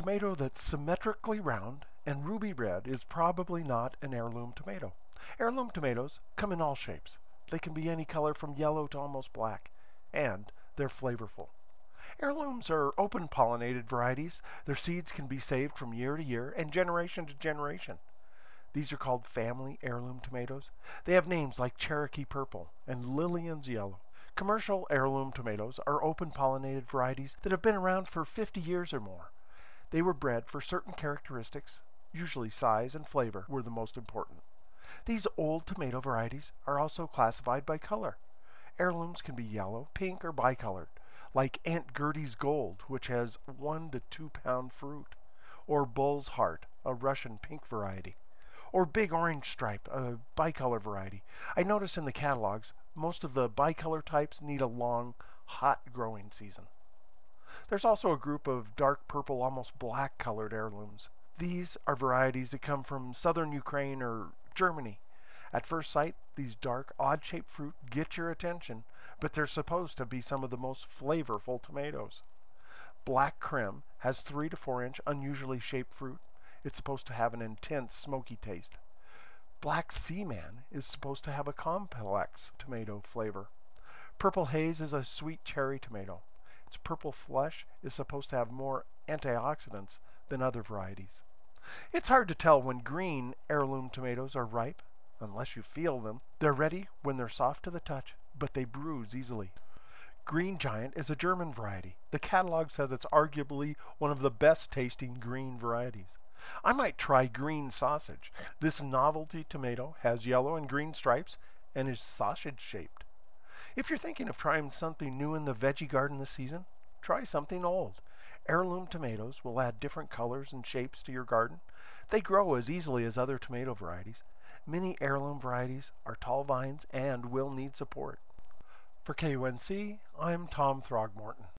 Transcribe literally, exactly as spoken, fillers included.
tomato that's symmetrically round and ruby red is probably not an heirloom tomato. Heirloom tomatoes come in all shapes. They can be any color from yellow to almost black, and they're flavorful. Heirlooms are open pollinated varieties. Their seeds can be saved from year to year and generation to generation. These are called family heirloom tomatoes. They have names like Cherokee Purple and Lillian's Yellow. Commercial heirloom tomatoes are open pollinated varieties that have been around for fifty years or more. They were bred for certain characteristics, usually size and flavor were the most important. These old tomato varieties are also classified by color. Heirlooms can be yellow, pink, or bicolored, like Aunt Gertie's Gold, which has one to two pound fruit, or Bull's Heart, a Russian pink variety, or Big Orange Stripe, a bicolor variety. I notice in the catalogs, most of the bicolor types need a long, hot growing season. There's also a group of dark purple, almost black colored heirlooms. These are varieties that come from southern Ukraine or Germany. At first sight, these dark, odd-shaped fruit get your attention, but they're supposed to be some of the most flavorful tomatoes. Black Krim has three to four inch unusually shaped fruit. It's supposed to have an intense smoky taste. Black Seaman is supposed to have a complex tomato flavor. Purple Haze is a sweet cherry tomato. Its purple flesh is supposed to have more antioxidants than other varieties. It's hard to tell when green heirloom tomatoes are ripe, unless you feel them. They're ready when they're soft to the touch, but they bruise easily. Green Giant is a German variety. The catalog says it's arguably one of the best tasting green varieties. I might try Green Sausage. This novelty tomato has yellow and green stripes and is sausage shaped. If you're thinking of trying something new in the veggie garden this season, try something old. Heirloom tomatoes will add different colors and shapes to your garden. They grow as easily as other tomato varieties. Many heirloom varieties are tall vines and will need support. For K U N C, I'm Tom Throgmorton.